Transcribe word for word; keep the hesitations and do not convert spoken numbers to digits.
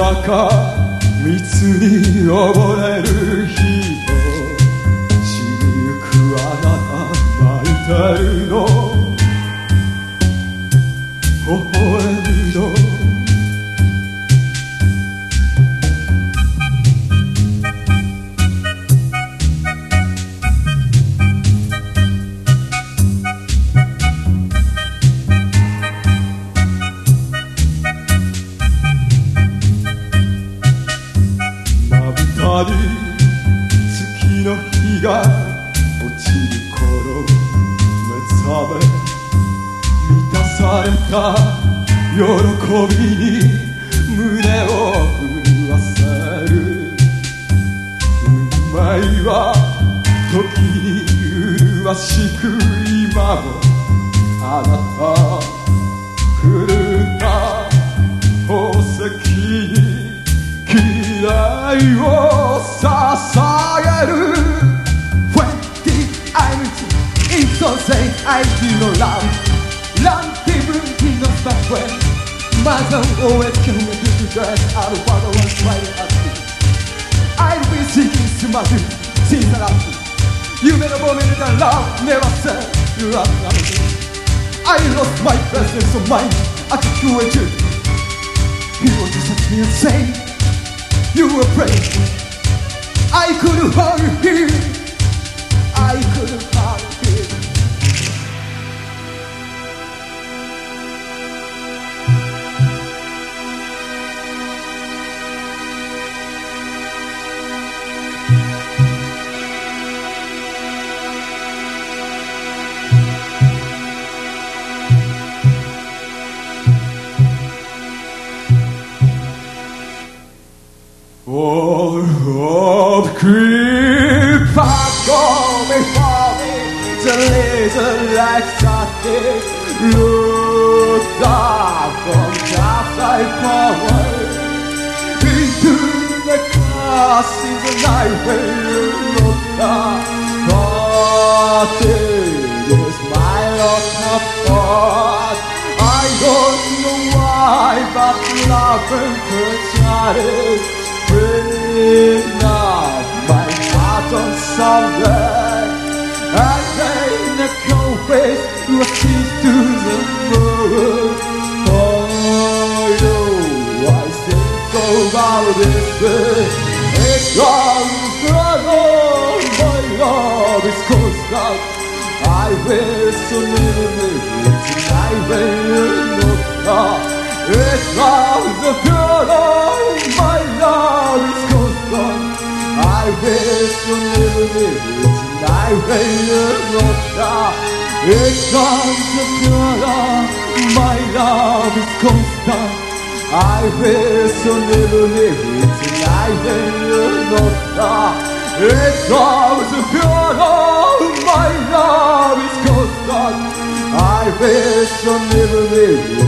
中密に溺れる人、死にゆくあなた泣いてるの、微笑むの、月の日が落ちる頃、目覚め満たされた喜びに胸を震わせる。運命は時に麗しく、今もあなた狂った宝石に希代を捧げる。 Twenty I'm insane, I do no love. Love differently not my friend. Mother always came to the dress out of what I was trying to do. I'll be seeking to my dream, since I love you. You made a moment that love never said you love me. I lost my presence of mind, I took you away too. You want to set me insane. You were brave. I couldn't hold you. I couldn't hold you. All of creep go before me, the little light started. Look down from the side forward into the class in the night when you look down. But it is my own fault. I don't know why, but love and touch bring up my heart on Sunday, and then the cold face will see to the moon. For you, I think about this day. It's gone forever, my love is constant. I will soon live it, I will not. It's gone the forever, my love is constant. I will soon live it, I will not die. It's gone the forever, my love is constant. I will soon live it, I will not die. It's gone the forever, my love is constant. I will soon live it.